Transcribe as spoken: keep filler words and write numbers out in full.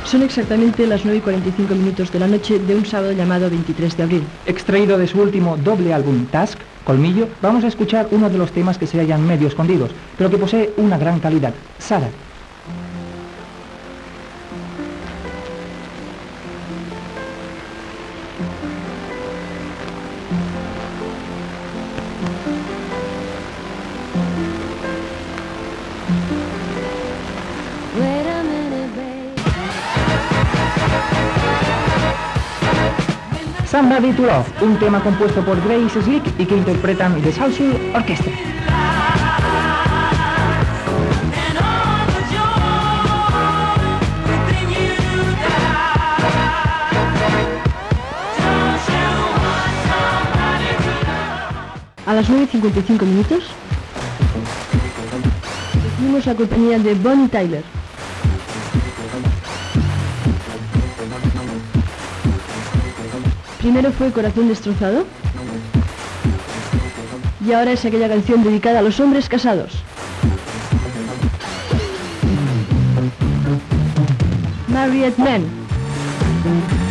Son exactamente las nueve y cuarenta y cinco minutos de la noche de un sábado llamado veintitrés de abril. Extraído de su último doble álbum Task, Colmillo, vamos a escuchar uno de los temas que se hallan medio escondidos, pero que posee una gran calidad, Sara. Somebody to Love, un tema compuesto por Grace Slick y que interpretan The Soulful Orchestra. A las nueve y cincuenta y cinco minutos recibimos la compañía de Bonnie Tyler. Primero fue Corazón Destrozado y ahora es aquella canción dedicada a los hombres casados. Married Men.